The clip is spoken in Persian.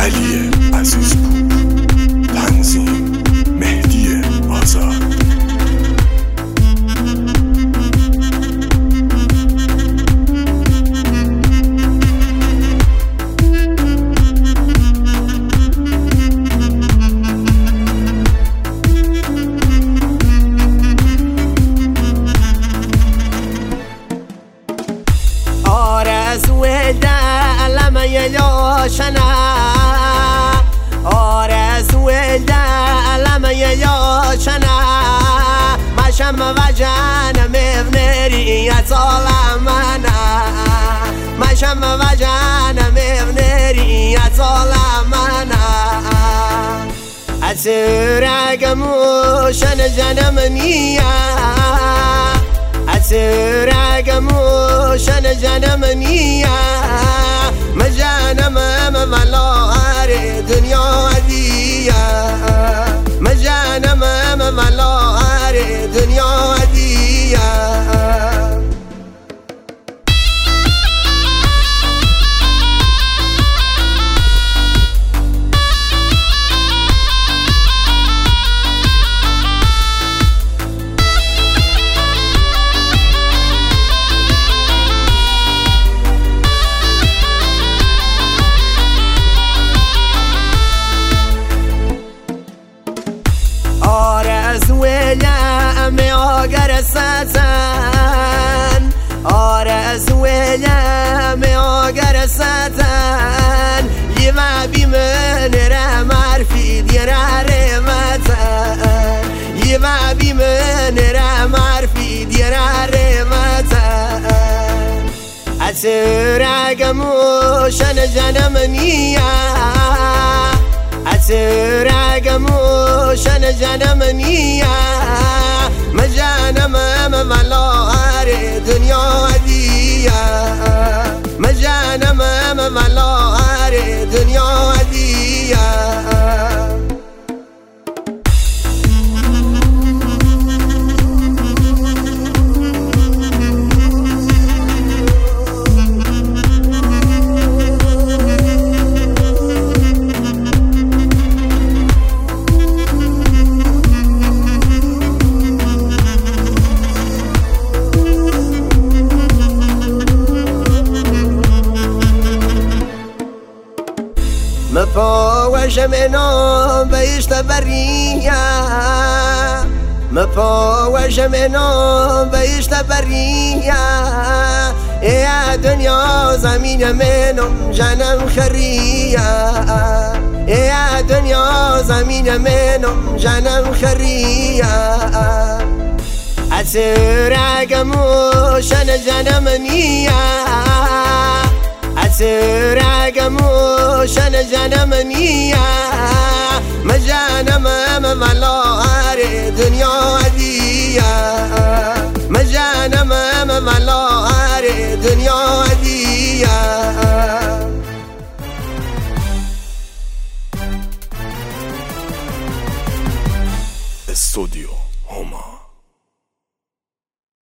علی عزیزپور، تنظیم مهدی آزاد. آرزوی دلم یاشنا، آرزوی دلم یاشنا، مشم و جانم ابنریت عالمنا، مشم و جانم ابنریت عالمنا. اترقموشن جنم نیا، اترقموشن جنم نیا، مجانم مولار دنیا دیا، مجانم مولار دنیا دیا. آرزویم آگر ستن، آرزویم آگر ستن، یما بیمن رمر فی دیر رمتن، یما بیمن رمر فی دیر رمتن. اترقموشن جنم نیا، اترقموشن جنم نیا، مجانم مولار دنیا دیا، مجانم مولار دنیا دیا. مپاوش منام بیشت بریا، مپاوش منام بیشت بریا، ای دنیا زمین منم جنم خریا، ای دنیا زمین منم جنم خریا. اترقموشن جنم نیا، اترقموشن جنم نیا،